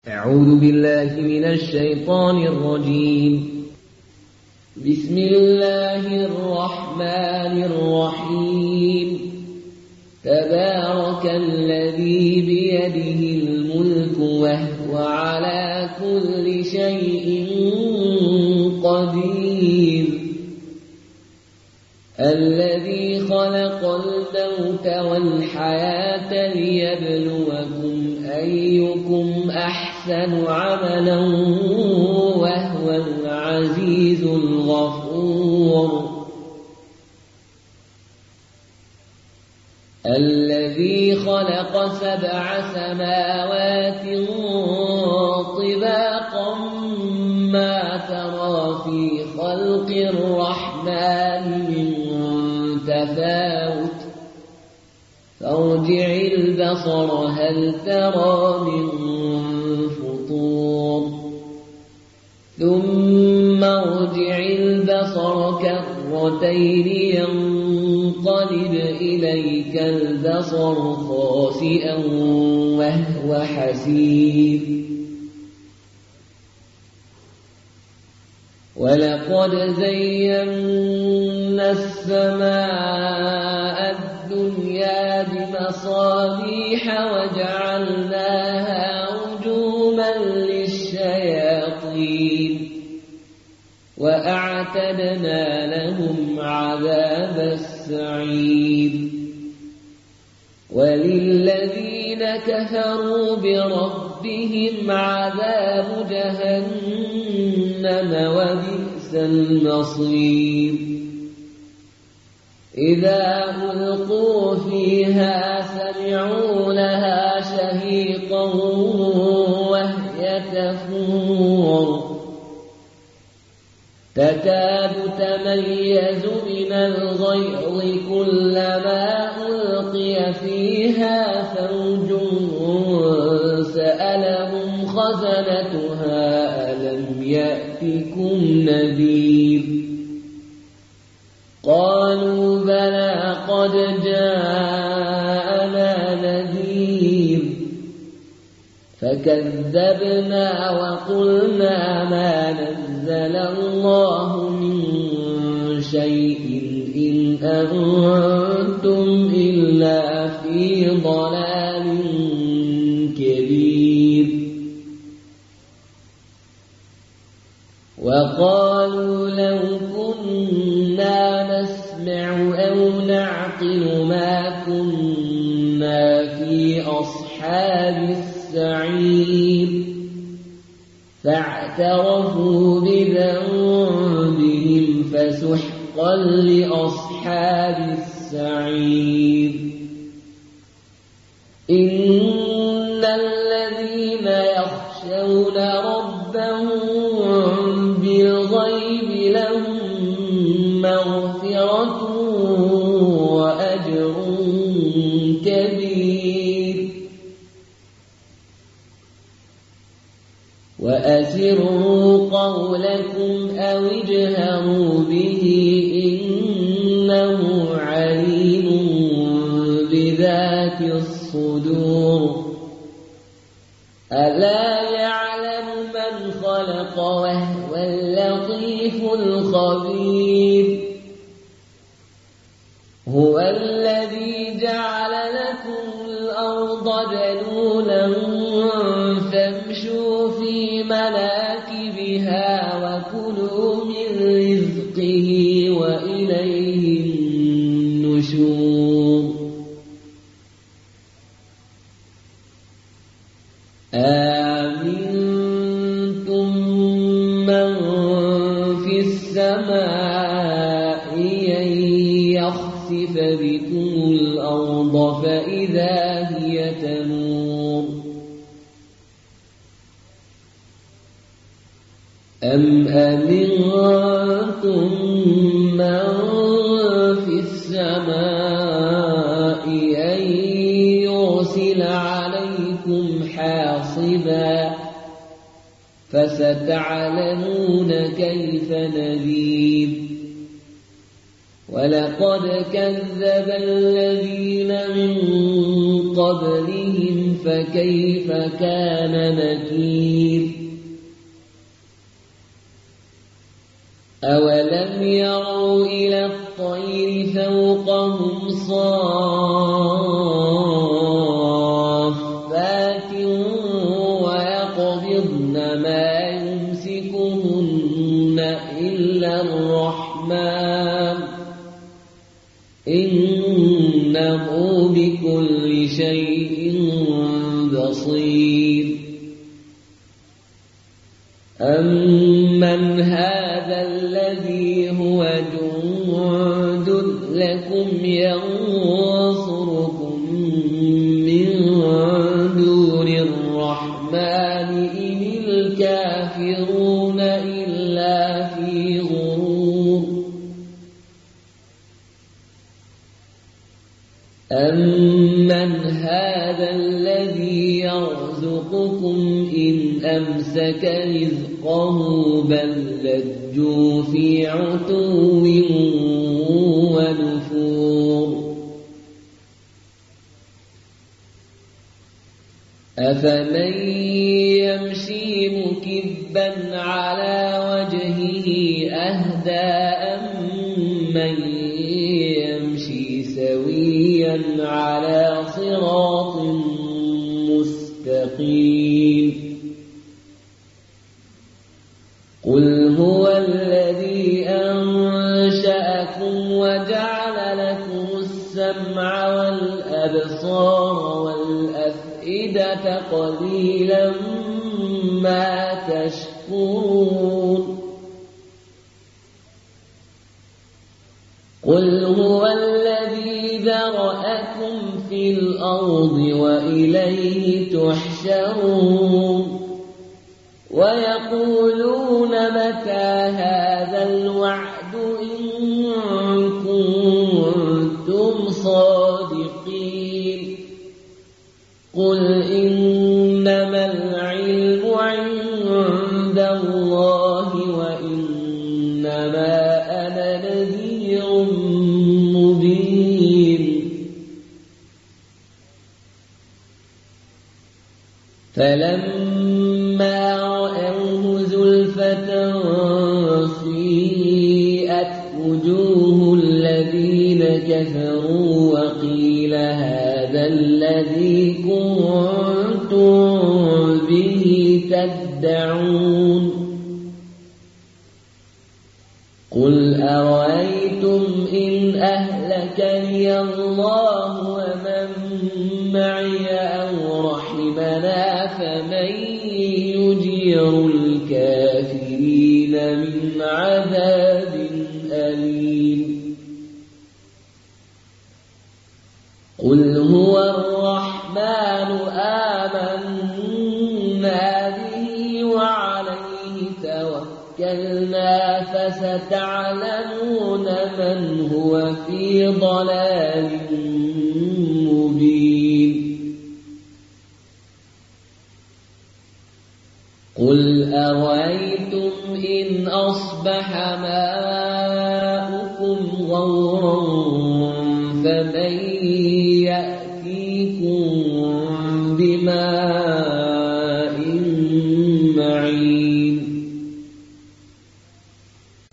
أعوذ بالله من الشيطان الرجيم. بسم الله الرحمن الرحيم. تبارك الذي بيده الملك وهو على كل شيء قدير. الذي خلق الموت والحياة ليبلوكم أيكم أحسن عملا وهو العزيز الغفور. الذي خلق 7 سماوات طباقا ما ترى في خلق الرحمن من تفاوت فارجع البصر هل ترى من فطور ثم ارجع البصر كرتين ينقلب إليك البصر خاسئا وهو حسير. ولقد زينا السماء الدنيا بمصابيح وجعلناها رجوما للشياطين وأعتدنا لهم عذاب السعير. وللذين كفروا بربهم عذاب جهنم وبئس المصير. إذا ألقوا فيها سمعوا لها شهيقا وهي تفور تكاد تميز من الغيظ كلما ألقي فيها فوج سألهم خزنتها ألم يأتكم نذير. قالوا بلى قد جاءنا نذير فكذبنا وقلنا ما نزل الله من شيء إن أنتم إلا في ضلال كبير. وقالوا لو كنا نسمع أو نعقل ما كنا في أصحاب السعير فاعترفوا بذنبهم فسحقا لأصحاب السعير. إن الذين يخشون ربهم بالغيب لهم مغفرة وأجر كبير. وأسروا قولكم أو اجهروا به إنه عليم بذات الصدور. ألا يعلم من خلق وهو اللطيف الخبير. هو الذي جعل لكم الأرض ذلولا فامشوا في مناكبها وكلوا من رزقه وإليه النشور. آمنتم من في السماء أن يخسف بكم الأرض فإذا هي تمور أم أمنتم من في السماء أن يرسل عليكم حاصبا فستعلمون كيف نذير. ولقد كذب الذين من قبلهم فكيف كان نكير أولم يروا إلى الطير فوقهم صافات ويقبضن ما يمسكهن إلا الرحمن إنه بكل شيء بصير أمن هذا الذي هو جند لكم ينصركم من دون الرحمن إن الكافرون إلا في غرور أمن هذا الذي يرزقكم إن أمسك رزقه بل لجوا في عتو ونفور أفمن يمشي مكبا على وجهه أهدى أمن يمشي سويا على صراط مستقيم قل هو الذي أنشأكم وجعل لكم السمع والأبصار والأفئدة قليلا ما تشكرون قل هو الذي ذرأكم في الأرض وإليه تحشرون ويقولون متى هذا الوعد إن كنتم صادقين قل إنما العلم عند الله وإنما أنا نذير مبين فلما رأوه زلفة سيئت وجوه الذين كفروا وقيل هذا الذي كنتم به تدعون قل أرأيتم إن أهلكني الله ومن معي أو رحمنا فمن يجير الكافرين من عذاب أليم قل هو الرحمن آمنا به وعليه توكلنا فستعلمون من هو في ضلال مبين قل أرأيتم إن أصبح ماؤكم غورا